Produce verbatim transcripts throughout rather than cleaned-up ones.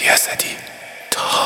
علی اسدی تا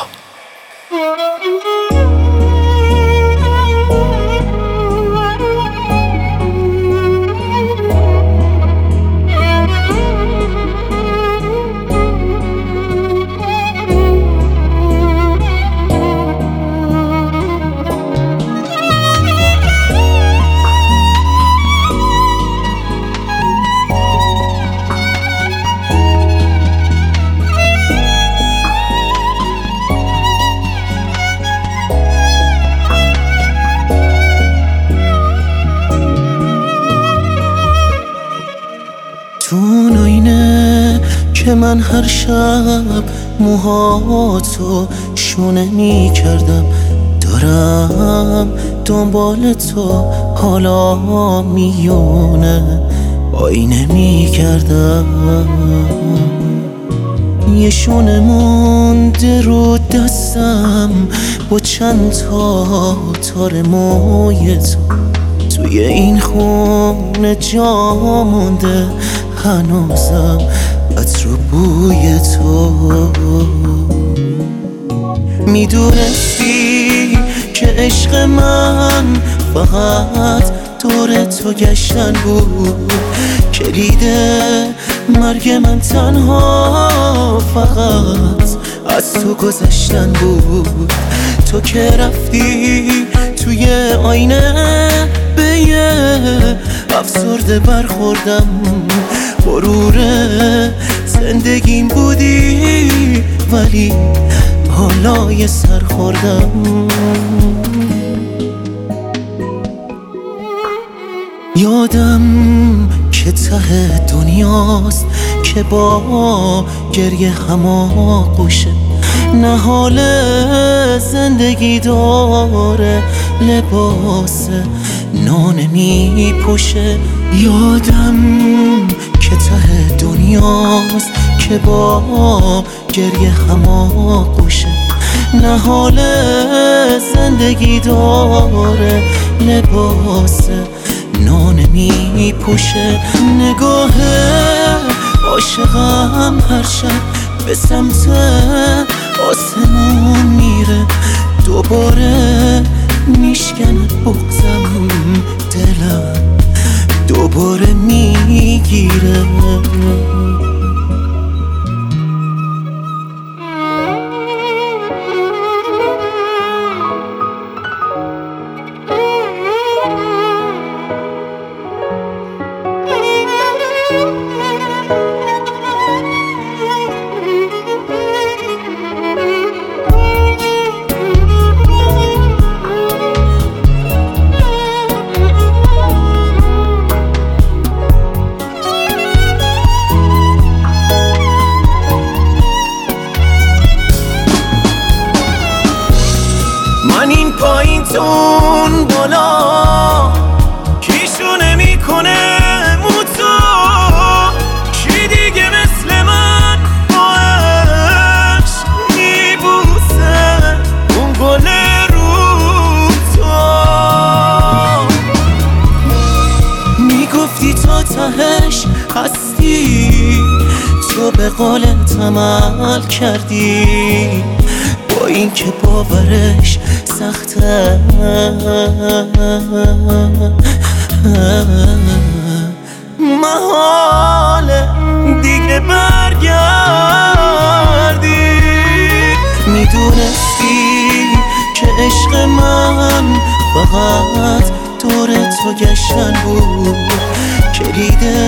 تو اون آینه که من هر شب موهاتو شونه می کردم، دارم دنبال تو حالا میونه آینه می کردم. یه شونه مونده رو دستم با چند تا تار موی تو، توی این خونه جا مونده هنوزم عطر و بوی تو. میدونستی که عشق من فقط دور تو گشتن بود، کلید مرگ من تنها فقط از تو گذشتن بود. تو که رفتی توی آینه به یه افسرده برخوردم، غرور زندگیم بودی ولی حالا یه سر خوردم. یادم که ته دنیاست که با گریه هماغوشه، نه حال زندگی داره لباس نان می پوشه. یادم که ته دنیاست که با گریه هماغوشه، نه حال زندگی داره لباس نان می پوشه. نگاه عاشقم هر شب به سمت آسمون میره، دوباره میشکنه بغضم، دلم دوباره میگیره. من این پایین تون بالا کیشونه میکنه موتو، کی دیگه مثل من با عشق میبوسه اون گل رو تو. میگفتی تا تهش هستی، تو به قولت عمل کردی، با این که باورش سخته محاله دیگه برگردی. میدونستی که عشق من فقط دور تو گشتن بود، کلید